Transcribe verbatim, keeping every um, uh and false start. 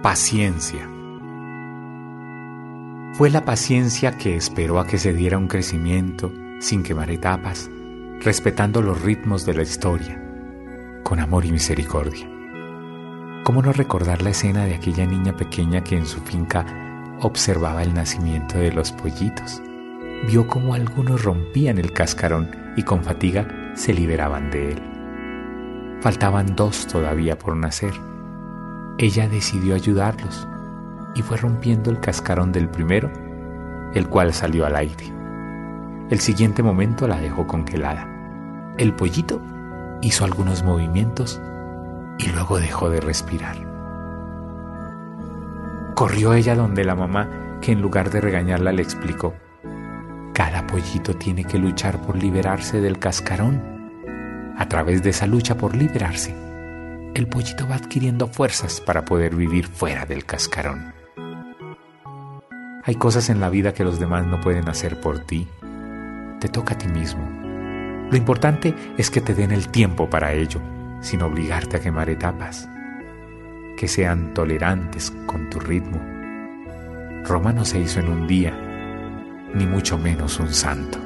Paciencia. Fue la paciencia que esperó a que se diera un crecimiento sin quemar etapas, respetando los ritmos de la historia, con amor y misericordia. ¿Cómo no recordar la escena de aquella niña pequeña que en su finca observaba el nacimiento de los pollitos? Vio cómo algunos rompían el cascarón y con fatiga se liberaban de él. Faltaban dos todavía por nacer. Ella decidió ayudarlos y fue rompiendo el cascarón del primero, el cual salió al aire. El siguiente momento la dejó congelada. El pollito hizo algunos movimientos y luego dejó de respirar. Corrió ella donde la mamá, que en lugar de regañarla le explicó: cada pollito tiene que luchar por liberarse del cascarón. A través de esa lucha por liberarse, el pollito va adquiriendo fuerzas para poder vivir fuera del cascarón. Hay cosas en la vida que los demás no pueden hacer por ti. Te toca a ti mismo. Lo importante es que te den el tiempo para ello, sin obligarte a quemar etapas. Que sean tolerantes con tu ritmo. Roma no se hizo en un día, ni mucho menos un santo.